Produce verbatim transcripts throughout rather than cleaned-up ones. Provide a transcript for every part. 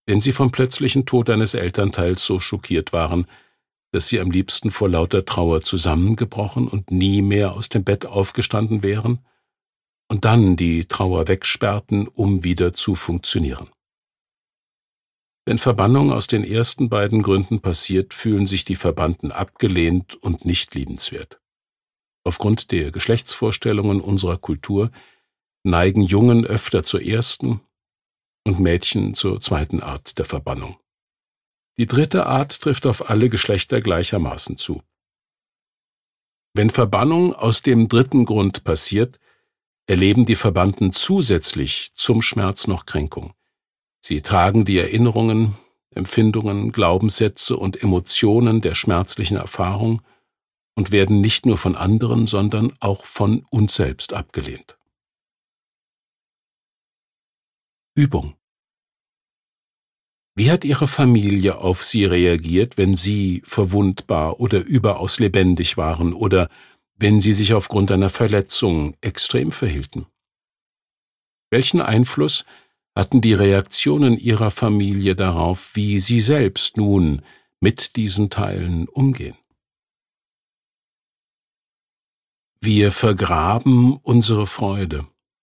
wenn sie vom plötzlichen Tod eines Elternteils so schockiert waren, dass sie am liebsten vor lauter Trauer zusammengebrochen und nie mehr aus dem Bett aufgestanden wären und dann die Trauer wegsperrten, um wieder zu funktionieren. Wenn Verbannung aus den ersten beiden Gründen passiert, fühlen sich die Verbannten abgelehnt und nicht liebenswert. Aufgrund der Geschlechtsvorstellungen unserer Kultur neigen Jungen öfter zur ersten und Mädchen zur zweiten Art der Verbannung. Die dritte Art trifft auf alle Geschlechter gleichermaßen zu. Wenn Verbannung aus dem dritten Grund passiert, erleben die Verbannten zusätzlich zum Schmerz noch Kränkung. Sie tragen die Erinnerungen, Empfindungen, Glaubenssätze und Emotionen der schmerzlichen Erfahrung und werden nicht nur von anderen, sondern auch von uns selbst abgelehnt. Übung. Wie hat Ihre Familie auf Sie reagiert, wenn Sie verwundbar oder überaus lebendig waren oder wenn Sie sich aufgrund einer Verletzung extrem verhielten? Welchen Einfluss hatten die Reaktionen Ihrer Familie darauf, wie Sie selbst nun mit diesen Teilen umgehen? Wir vergraben unsere Freude.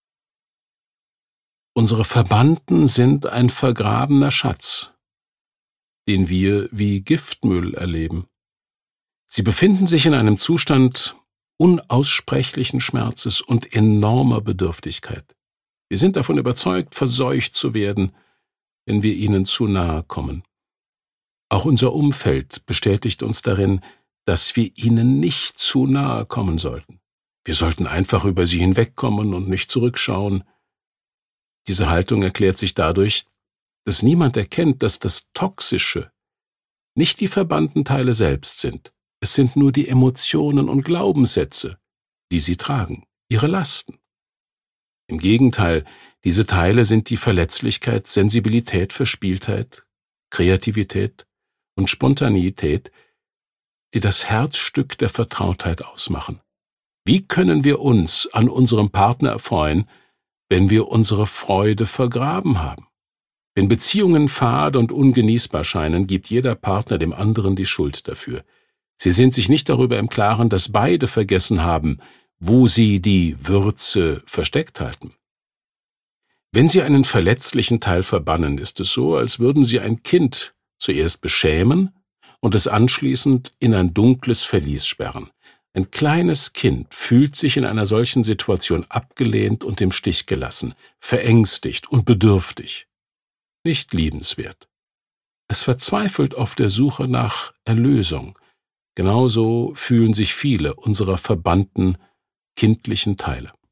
Unsere Verbannten sind ein vergrabener Schatz, den wir wie Giftmüll erleben. Sie befinden sich in einem Zustand unaussprechlichen Schmerzes und enormer Bedürftigkeit. Wir sind davon überzeugt, verseucht zu werden, wenn wir ihnen zu nahe kommen. Auch unser Umfeld bestätigt uns darin, dass wir ihnen nicht zu nahe kommen sollten. Wir sollten einfach über sie hinwegkommen und nicht zurückschauen. Diese Haltung erklärt sich dadurch, dass niemand erkennt, dass das Toxische nicht die verbannten Teile selbst sind. Es sind nur die Emotionen und Glaubenssätze, die sie tragen, ihre Lasten. Im Gegenteil, diese Teile sind die Verletzlichkeit, Sensibilität, Verspieltheit, Kreativität und Spontaneität, die das Herzstück der Vertrautheit ausmachen. Wie können wir uns an unserem Partner erfreuen, wenn wir unsere Freude vergraben haben? Wenn Beziehungen fad und ungenießbar scheinen, gibt jeder Partner dem anderen die Schuld dafür. Sie sind sich nicht darüber im Klaren, dass beide vergessen haben, wo sie die Würze versteckt halten. Wenn Sie einen verletzlichen Teil verbannen, ist es so, als würden Sie ein Kind zuerst beschämen und es anschließend in ein dunkles Verlies sperren. Ein kleines Kind fühlt sich in einer solchen Situation abgelehnt und im Stich gelassen, verängstigt und bedürftig. Nicht liebenswert. Es verzweifelt auf der Suche nach Erlösung. Genauso fühlen sich viele unserer verbannten kindlichen Teile.